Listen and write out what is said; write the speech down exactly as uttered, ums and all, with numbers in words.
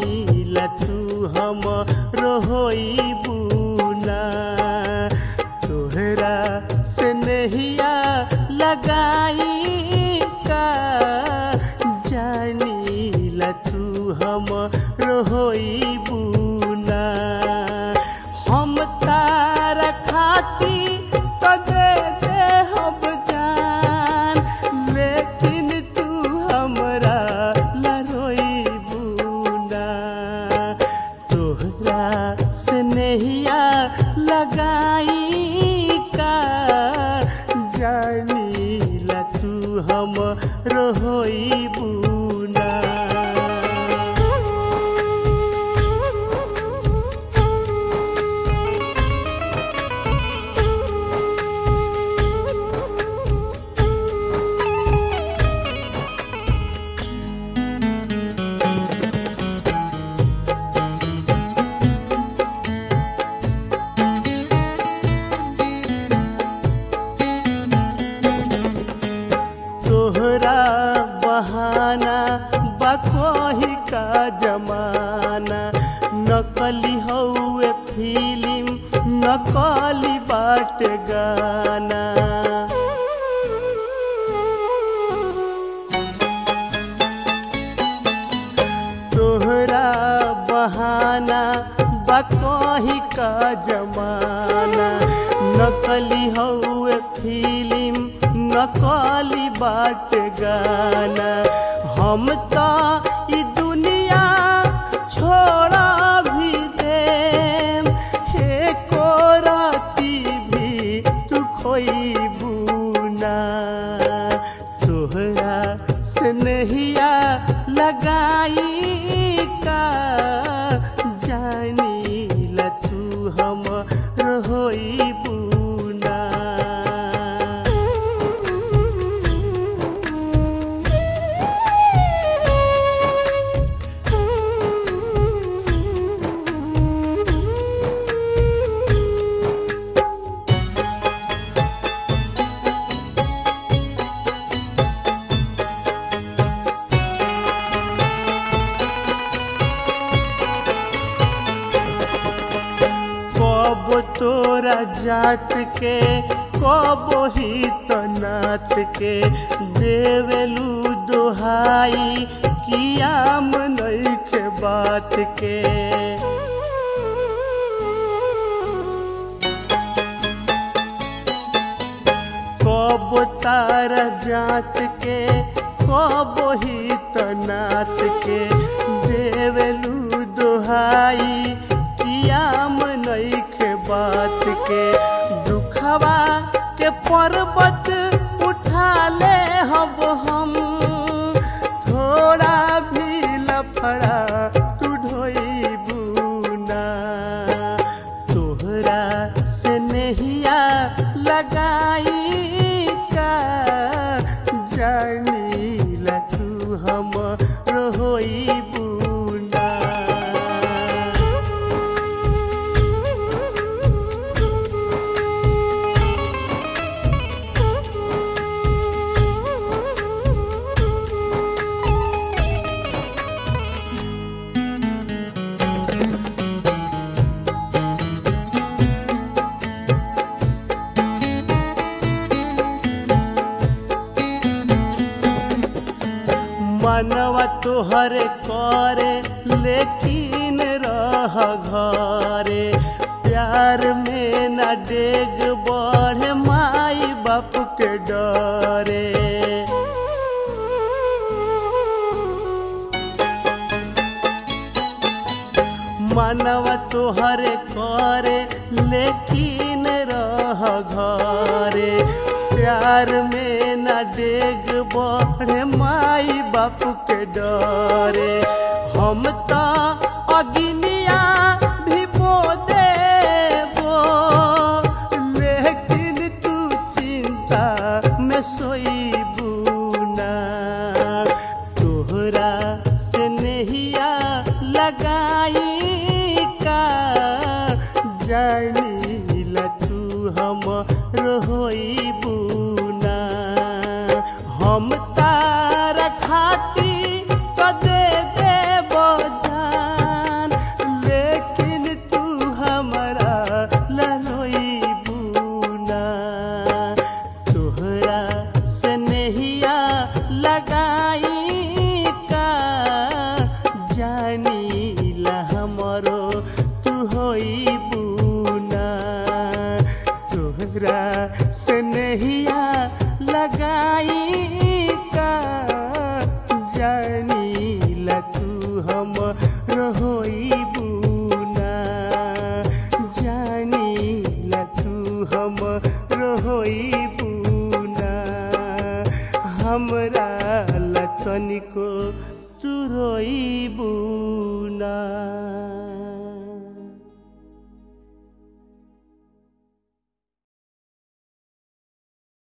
जानीला तू हम रोई बुना तोहरा से नहिया लगाई का जानीला तू हम रोई बुना हम तारा खाती तो दे दे हम जान लेकिन तू हमरा लरोई बुना तोहरा से नहिया लगाई का जानीला तू हम रोई बुना तोहरा बहाना बकोही का जमाना नकली हौवे फिल्म नकली बाट गाना तोहरा बहाना बकोही का जमाना नकली हौवे फिल्म नकली बाट गाना हम तो ई दुनिया छोड़ा भी देम हे को राती भी तू खोई बुना तोहरा से नहिया लगाई का जानीला तू हम रोई बुना कब तोरा जात के कब ही तो नात के देवेलू दोहाई कियाम नइखे बात के कब तारा जात के कब ही तो नात के देवेलू दोहाई कियाम नइखे बात के दुखवा के पर्वत उठा ले हब हम थोड़ा भी लफड़ा तू ढोई बुना तोहरा से नहिया लगाई का जानीला तू हम रोई बुना मनवा तोहरे करे लेकिन रह घरे प्यार में न डेग बढ़े माई बाप के डरे मनवा तोहरे करे लेकिन रह घरे प्यार में न डेग बढ़े माई बाप के डरे हम तो अगिनिया भी बो देबो लेकिन तू चिंता में सोई बुना तोहरा से नहिया लगाई का जानीला तू हम रोई बुना हम तारा खाती तो दे देबो जान हमरा लतनी को तू रोईबू ना।